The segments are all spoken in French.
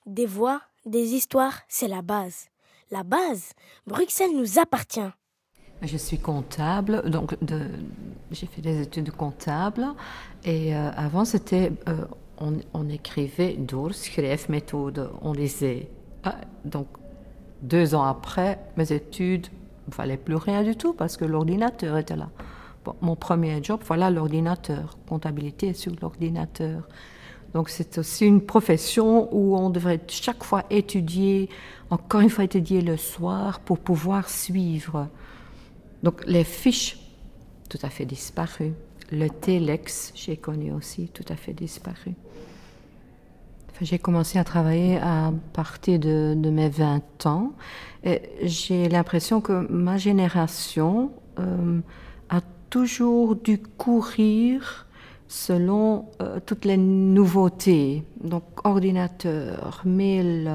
Des voix, des histoires, c'est la base. La base, Bruxelles nous appartient. Je suis comptable, donc j'ai fait des études de comptable et avant c'était, on écrivait doorschrijfmethode, on lisait. Donc 2 ans après mes études, il ne fallait plus rien du tout parce que l'ordinateur était là. Bon, mon premier job, voilà l'ordinateur, comptabilité sur l'ordinateur. Donc c'est aussi une profession où on devrait chaque fois étudier, encore une fois étudier le soir pour pouvoir suivre. Donc les fiches, tout à fait disparues. Le téléx, j'ai connu aussi, tout à fait disparu. Enfin, j'ai commencé à travailler à partir de mes 20 ans. Et j'ai l'impression que ma génération a toujours dû courir selon toutes les nouveautés. Donc ordinateur, mail,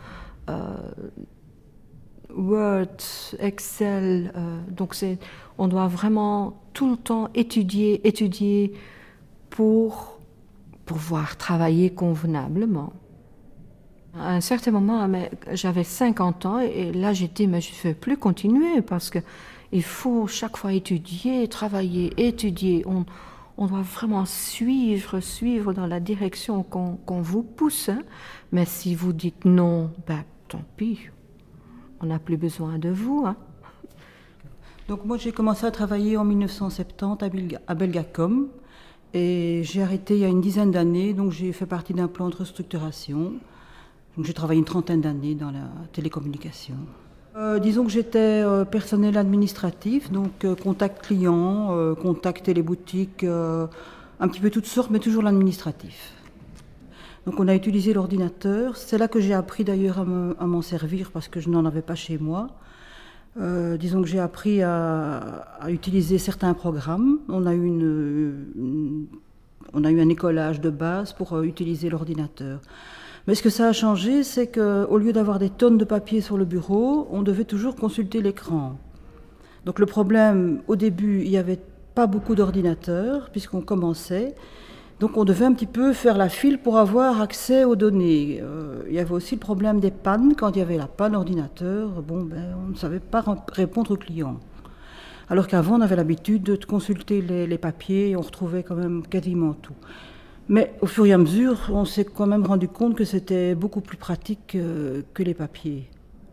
Word, Excel. Donc on doit vraiment tout le temps étudier pour pouvoir travailler convenablement. À un certain moment, j'avais 50 ans et là j'étais, mais je ne vais plus continuer parce qu'il faut chaque fois étudier, travailler, étudier. On doit vraiment suivre dans la direction qu'on vous pousse. Hein. Mais si vous dites non, tant pis, on n'a plus besoin de vous. Hein. Donc moi j'ai commencé à travailler en 1970 à Belgacom. Et j'ai arrêté il y a une dizaine d'années, donc j'ai fait partie d'un plan de restructuration. Donc j'ai travaillé une trentaine d'années dans la télécommunication. Disons que j'étais personnel administratif, donc contact client, contacter les boutiques, un petit peu toutes sortes, mais toujours l'administratif. Donc on a utilisé l'ordinateur. C'est là que j'ai appris d'ailleurs à m'en servir parce que je n'en avais pas chez moi. Disons que j'ai appris à utiliser certains programmes. On a eu un écolage de base pour utiliser l'ordinateur. Mais ce que ça a changé, c'est qu'au lieu d'avoir des tonnes de papier sur le bureau, on devait toujours consulter l'écran. Donc le problème, au début, il n'y avait pas beaucoup d'ordinateurs, puisqu'on commençait. Donc on devait un petit peu faire la file pour avoir accès aux données. Il y avait aussi le problème des pannes. Quand il y avait la panne ordinateur, on ne savait pas répondre aux clients. Alors qu'avant, on avait l'habitude de consulter les papiers et on retrouvait quand même quasiment tout. Mais au fur et à mesure, on s'est quand même rendu compte que c'était beaucoup plus pratique que les papiers.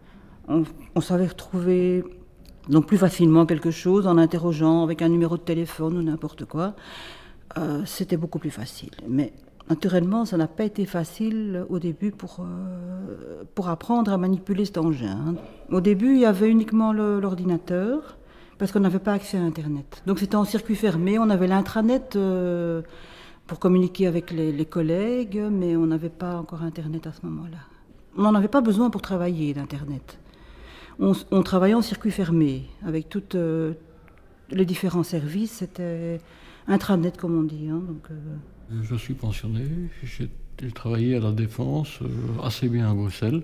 On savait retrouver donc plus facilement quelque chose en interrogeant avec un numéro de téléphone ou n'importe quoi. C'était beaucoup plus facile. Mais naturellement, ça n'a pas été facile au début pour apprendre à manipuler cet engin. Au début, il y avait uniquement l'ordinateur, parce qu'on n'avait pas accès à Internet. Donc c'était en circuit fermé, on avait l'intranet pour communiquer avec les collègues, mais on n'avait pas encore Internet à ce moment-là. On n'en avait pas besoin pour travailler d'Internet. On travaillait en circuit fermé, avec tous les différents services, c'était intranet comme on dit. Hein, donc, Je suis pensionné, j'ai travaillé à la Défense, assez bien à Bruxelles,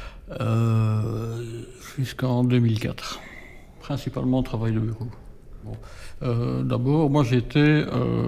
jusqu'en 2004. Principalement travail de bureau. Bon. D'abord, moi j'étais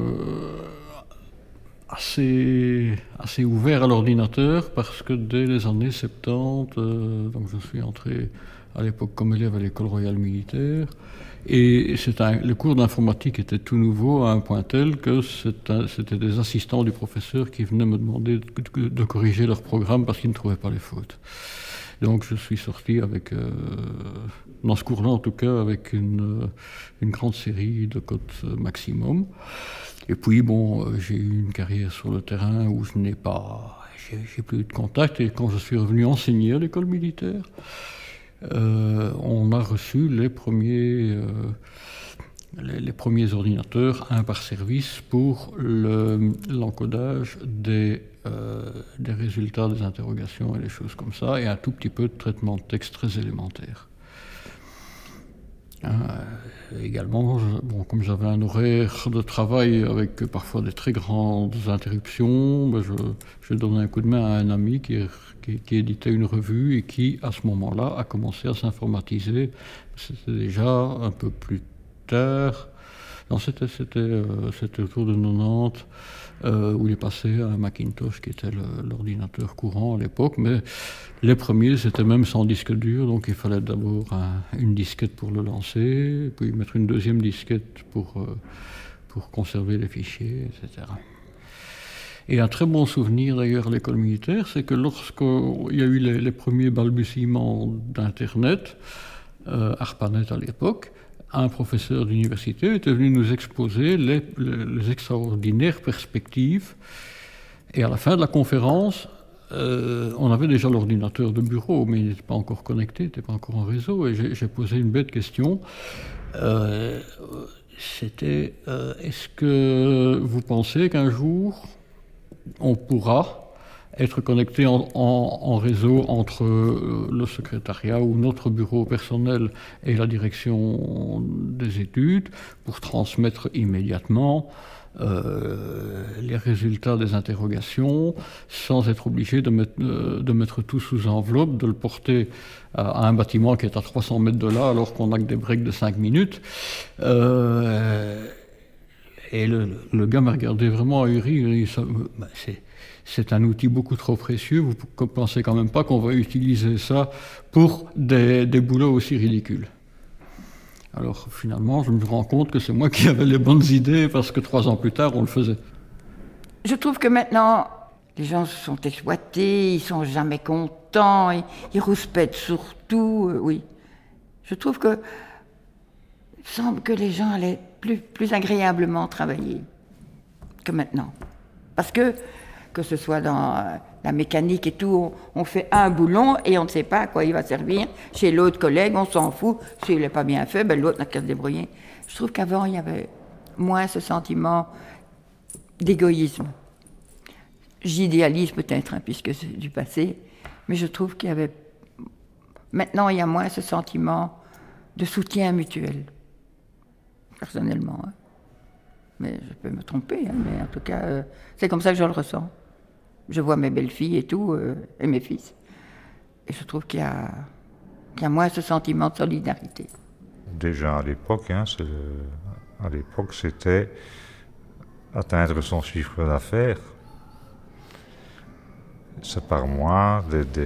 assez ouvert à l'ordinateur parce que dès les années 70, donc je suis entré à l'époque comme élève à l'école royale militaire. Et le cours d'informatique était tout nouveau à un point tel que c'était des assistants du professeur qui venaient me demander de corriger leur programme parce qu'ils ne trouvaient pas les fautes. Donc je suis sorti avec, dans ce cours-là en tout cas, avec une grande série de codes maximum. Et puis j'ai eu une carrière sur le terrain où j'ai plus eu de contact. Et quand je suis revenu enseigner à l'école militaire, on a reçu les premiers ordinateurs, un par service, pour l'encodage des résultats des interrogations et des choses comme ça, et un tout petit peu de traitement de texte très élémentaire. Également, comme j'avais un horaire de travail avec parfois des très grandes interruptions, je donnais un coup de main à un ami qui éditait une revue et qui, à ce moment-là, a commencé à s'informatiser. C'était déjà un peu plus tard. Non, c'était autour de 90. où il est passé à un Macintosh qui était l'ordinateur courant à l'époque, mais les premiers c'était même sans disque dur, donc il fallait d'abord une disquette pour le lancer, puis mettre une deuxième disquette pour conserver les fichiers, etc. Et un très bon souvenir d'ailleurs à l'école militaire, c'est que lorsqu'il y a eu les premiers balbutiements d'Internet, ARPANET à l'époque, un professeur d'université était venu nous exposer les extraordinaires perspectives. Et à la fin de la conférence, on avait déjà l'ordinateur de bureau, mais il n'était pas encore connecté, il n'était pas encore en réseau. Et j'ai posé une bête question. C'était, est-ce que vous pensez qu'un jour, on pourra être connecté en réseau entre le secrétariat ou notre bureau personnel et la direction des études pour transmettre immédiatement les résultats des interrogations sans être obligé de mettre tout sous enveloppe, de le porter à un bâtiment qui est à 300 mètres de là alors qu'on n'a que des breaks de 5 minutes. Et le gars m'a regardé vraiment ahuri. Il dit, c'est un outil beaucoup trop précieux. Vous ne pensez quand même pas qu'on va utiliser ça pour des boulots aussi ridicules. Alors finalement, je me rends compte que c'est moi qui avais les bonnes idées parce que 3 ans plus tard, on le faisait. Je trouve que maintenant, les gens se sont exploités, ils sont jamais contents, ils rouspètent surtout, oui. Je trouve que il semble que les gens allaient plus agréablement travailler que maintenant. Parce que ce soit dans la mécanique et tout, on fait un boulon et on ne sait pas à quoi il va servir. Chez l'autre collègue, on s'en fout. S'il n'est pas bien fait, l'autre n'a qu'à se débrouiller. Je trouve qu'avant, il y avait moins ce sentiment d'égoïsme. J'idéalise peut-être, puisque c'est du passé, mais je trouve qu'il y avait... Maintenant, il y a moins ce sentiment de soutien mutuel, personnellement. Mais je peux me tromper, mais en tout cas, c'est comme ça que je le ressens. Je vois mes belles-filles et tout, et mes fils. Et je trouve qu'il y a moins ce sentiment de solidarité. Déjà à l'époque, c'était atteindre son chiffre d'affaires. C'est par mois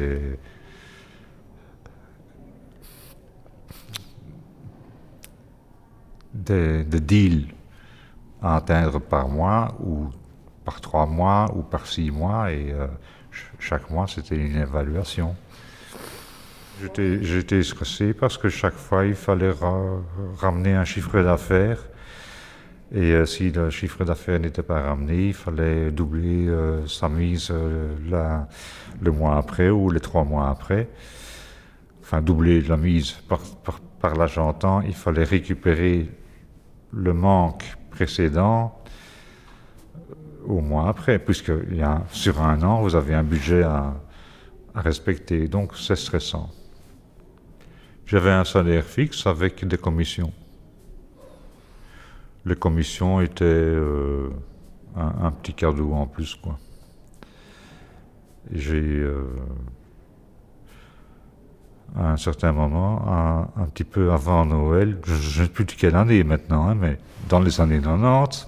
des deals à atteindre par mois ou par 3 mois ou par 6 mois et chaque mois c'était une évaluation. J'étais stressé parce que chaque fois il fallait ramener un chiffre d'affaires et si le chiffre d'affaires n'était pas ramené, il fallait doubler sa mise le mois après ou les 3 mois après. Enfin doubler la mise, par là j'entends, il fallait récupérer le manque précédent au mois après, puisque sur un an, vous avez un budget à respecter, donc c'est stressant. J'avais un salaire fixe avec des commissions. Les commissions étaient un petit cadeau en plus, quoi. J'ai, à un certain moment, un petit peu avant Noël, je ne sais plus de quelle année maintenant, mais dans les années 90,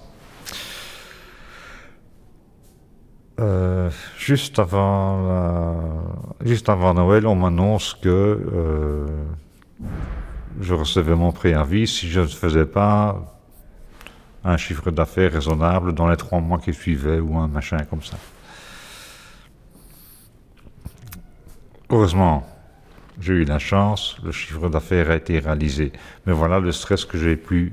juste avant Noël, on m'annonce que je recevais mon préavis si je ne faisais pas un chiffre d'affaires raisonnable dans les 3 mois qui suivaient ou un machin comme ça. Heureusement, j'ai eu la chance, le chiffre d'affaires a été réalisé. Mais voilà le stress que j'ai pu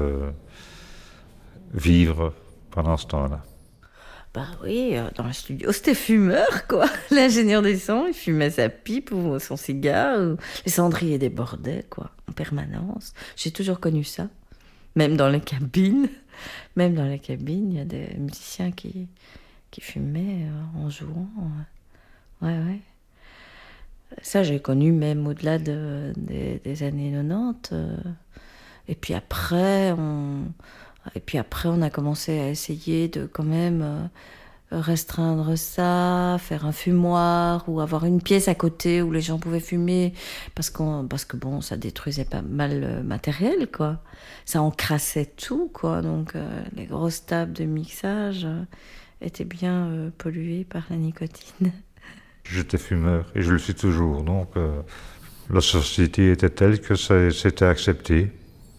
vivre pendant ce temps-là. Bah oui, dans le studio, c'était fumeur, quoi. L'ingénieur des sons, il fumait sa pipe ou son cigare, ou les cendriers débordaient, quoi, en permanence. J'ai toujours connu ça. Même dans les cabines, il y a des musiciens qui fumaient en jouant. Ouais. Ça, j'ai connu même au-delà des années 90. Et puis après, on a commencé à essayer de quand même restreindre ça, faire un fumoir ou avoir une pièce à côté où les gens pouvaient fumer parce que bon, ça détruisait pas mal le matériel, quoi. Ça encrassait tout, quoi. Donc les grosses tables de mixage étaient bien polluées par la nicotine. J'étais fumeur et je le suis toujours, donc la société était telle que c'était accepté.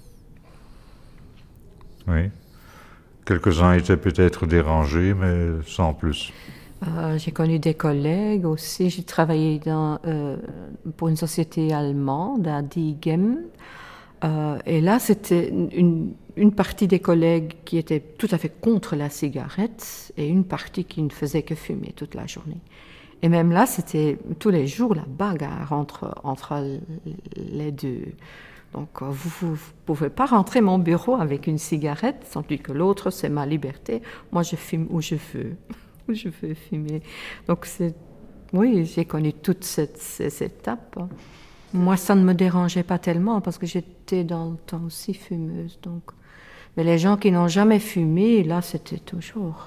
Oui. Quelques-uns étaient peut-être dérangés, mais sans plus. J'ai connu des collègues aussi. J'ai travaillé pour une société allemande à Diegem. Et là, c'était une partie des collègues qui étaient tout à fait contre la cigarette et une partie qui ne faisait que fumer toute la journée. Et même là, c'était tous les jours la bagarre entre les deux. Donc, vous ne pouvez pas rentrer mon bureau avec une cigarette, tandis que l'autre, c'est ma liberté. Moi, je fume où je veux, où je veux fumer. Donc, oui, j'ai connu toutes ces étapes. Moi, ça ne me dérangeait pas tellement parce que j'étais dans le temps aussi fumeuse. Donc. Mais les gens qui n'ont jamais fumé, là, c'était toujours...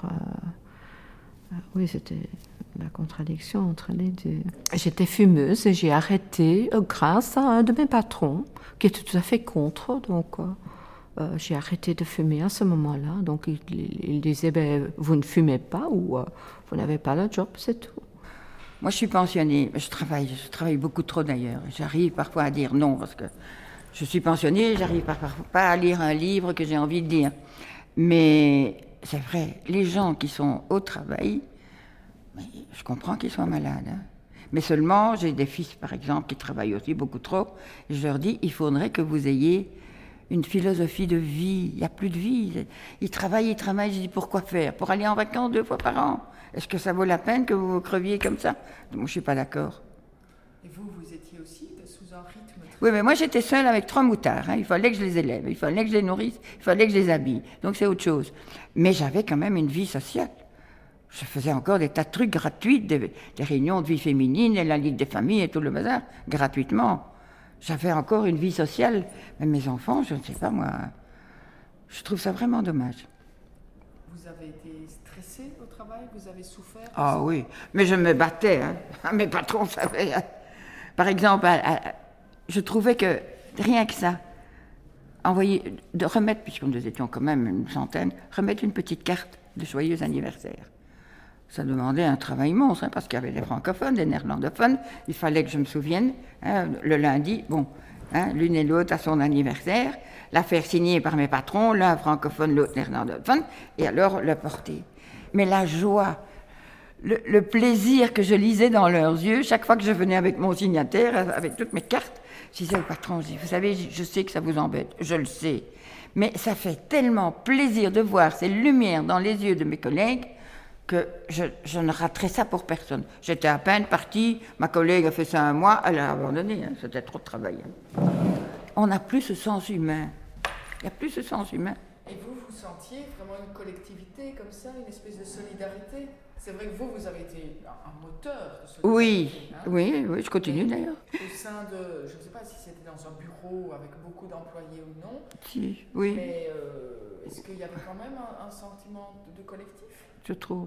oui, c'était la contradiction entre les deux. J'étais fumeuse et j'ai arrêté grâce à un de mes patrons qui était tout à fait contre. Donc, j'ai arrêté de fumer à ce moment-là. Donc, il disait, vous ne fumez pas ou vous n'avez pas le job, c'est tout. Moi, je suis pensionnée. Je travaille beaucoup trop d'ailleurs. J'arrive parfois à dire non parce que je suis pensionnée, j'arrive parfois pas à lire un livre que j'ai envie de lire. Mais c'est vrai, les gens qui sont au travail, je comprends qu'ils soient malades. Hein. Mais seulement, j'ai des fils, par exemple, qui travaillent aussi beaucoup trop. Et je leur dis, il faudrait que vous ayez une philosophie de vie. Il n'y a plus de vie. Ils travaillent. Je dis, pourquoi faire? Pour aller en vacances 2 fois par an? Est-ce que ça vaut la peine que vous creviez comme ça? Moi, je ne suis pas d'accord. Et vous étiez aussi sous un rythme très... Oui, mais moi, j'étais seule avec 3 moutards. Hein. Il fallait que je les élève, il fallait que je les nourrisse, il fallait que je les habille. Donc, c'est autre chose. Mais j'avais quand même une vie sociale. Je faisais encore des tas de trucs gratuits, des réunions de vie féminine, et la Ligue des familles et tout le bazar, gratuitement. J'avais encore une vie sociale. Mais mes enfants, je ne sais pas, moi, je trouve ça vraiment dommage. Vous avez été stressée au travail? Vous avez souffert? Ah oui, mais je me battais. Hein. Mes patrons savaient. Hein. Par exemple, je trouvais que rien que ça, de remettre, puisque nous étions quand même une centaine, remettre une petite carte de joyeux anniversaire. Ça demandait un travail monstre, hein, parce qu'il y avait des francophones, des néerlandophones. Il fallait que je me souvienne, hein, le lundi, bon, hein, l'une et l'autre à son anniversaire, la faire signer par mes patrons, l'un francophone, l'autre néerlandophone, et alors le porter. Mais la joie, le plaisir que je lisais dans leurs yeux, chaque fois que je venais avec mon signataire, avec toutes mes cartes, je disais au patron, vous savez, je sais que ça vous embête, je le sais, mais ça fait tellement plaisir de voir ces lumières dans les yeux de mes collègues que je ne raterais ça pour personne. J'étais à peine partie, ma collègue a fait ça 1 mois, elle a abandonné, hein, c'était trop de travail. Hein. On n'a plus ce sens humain. Il n'y a plus ce sens humain. Et vous sentiez vraiment une collectivité comme ça, une espèce de solidarité? C'est vrai que vous avez été un moteur de solidarité. Oui, hein? oui, je continue d'ailleurs. Au sein de, je ne sais pas si c'était dans un bureau avec beaucoup d'employés ou non. Si, oui. Mais est-ce qu'il y avait quand même un sentiment de collectif? Je trouve.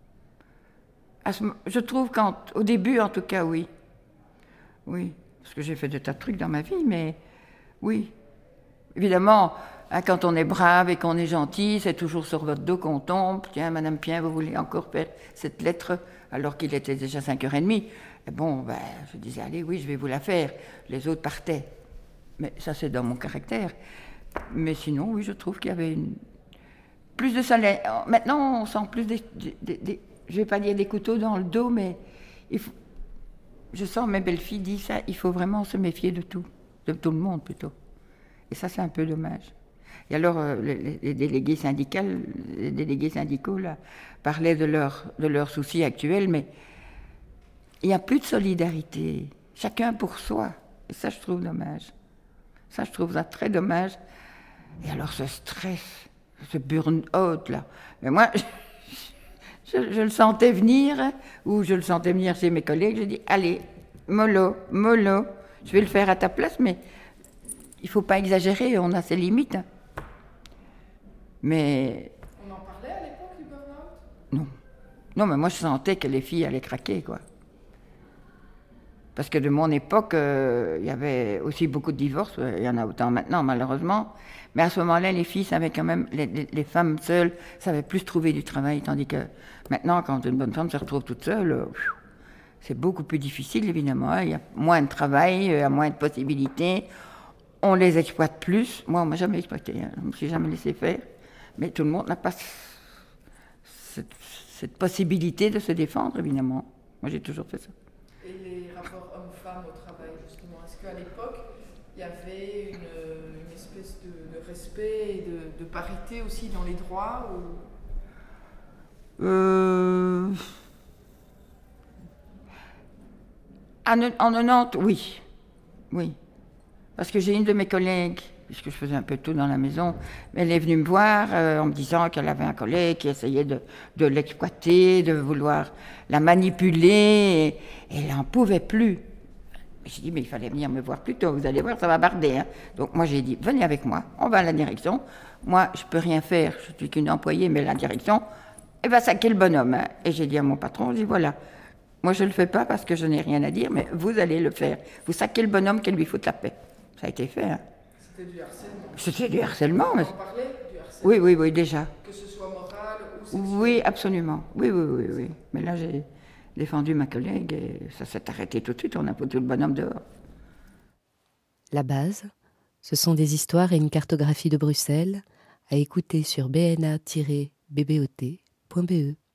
Je trouve qu'au début, en tout cas, oui. Oui, parce que j'ai fait des tas de trucs dans ma vie, mais oui. Évidemment, hein, quand on est brave et qu'on est gentil, c'est toujours sur votre dos qu'on tombe. Tiens, Madame Pien, vous voulez encore faire cette lettre alors qu'il était déjà 5h30. Et bon, je disais, allez, oui, je vais vous la faire. Les autres partaient. Mais ça, c'est dans mon caractère. Mais sinon, oui, je trouve qu'il y avait plus de salaire. Maintenant, on sent plus je ne vais pas dire des couteaux dans le dos, mais je sens, mes belles-filles disent ça, il faut vraiment se méfier de tout le monde plutôt. Et ça, c'est un peu dommage. Et alors, les délégués syndicaux là, parlaient de leurs soucis actuels, mais il n'y a plus de solidarité. Chacun pour soi. Et ça, je trouve dommage. Ça, je trouve ça très dommage. Et alors, ce stress, ce burn-out, là. Mais moi, je le sentais venir, hein, ou je le sentais venir chez mes collègues. Je dis, allez, mollo, je vais le faire à ta place, mais il ne faut pas exagérer, on a ses limites. Hein. Mais... On en parlait à l'époque du burn-out? Non. Non, mais moi, je sentais que les filles allaient craquer, quoi. Parce que de mon époque, il y avait aussi beaucoup de divorces. Il y en a autant maintenant, malheureusement. Mais à ce moment-là, les filles savaient quand même, les femmes seules savaient plus trouver du travail. Tandis que maintenant, quand une bonne femme se retrouve toute seule, c'est beaucoup plus difficile, évidemment. Il y a moins de travail, il y a moins de possibilités. On les exploite plus. Moi, on ne m'a jamais exploité. Je ne me suis jamais laissé faire. Mais tout le monde n'a pas cette possibilité de se défendre, évidemment. Moi, j'ai toujours fait ça. Et les rapports hommes-femmes au travail, justement, est-ce qu'à l'époque, il y avait une espèce de respect et de parité aussi dans les droits En 90, oui. Oui. Parce que j'ai une de mes collègues, puisque je faisais un peu tout dans la maison, elle est venue me voir en me disant qu'elle avait un collègue qui essayait de l'exploiter, de vouloir la manipuler, et elle n'en pouvait plus. J'ai dit, mais il fallait venir me voir plus tôt, vous allez voir, ça va barder. Hein. Donc moi j'ai dit, venez avec moi, on va à la direction. Moi, je ne peux rien faire, je suis qu'une employée, mais la direction, elle va saquer le bonhomme. Hein. Et j'ai dit à mon patron, je dis, voilà, moi je ne le fais pas parce que je n'ai rien à dire, mais vous allez le faire. Vous saquez le bonhomme qu'elle lui foute la paix. Ça a été fait. Hein. c'était du harcèlement? C'était du harcèlement. Mais... On parlait du harcèlement? Oui, déjà. Que ce soit moral ou sexuel? Oui, absolument. Oui. Mais là, j'ai défendu ma collègue et ça s'est arrêté tout de suite. On a foutu le bonhomme dehors. La base, ce sont des histoires et une cartographie de Bruxelles à écouter sur bna-bbot.be.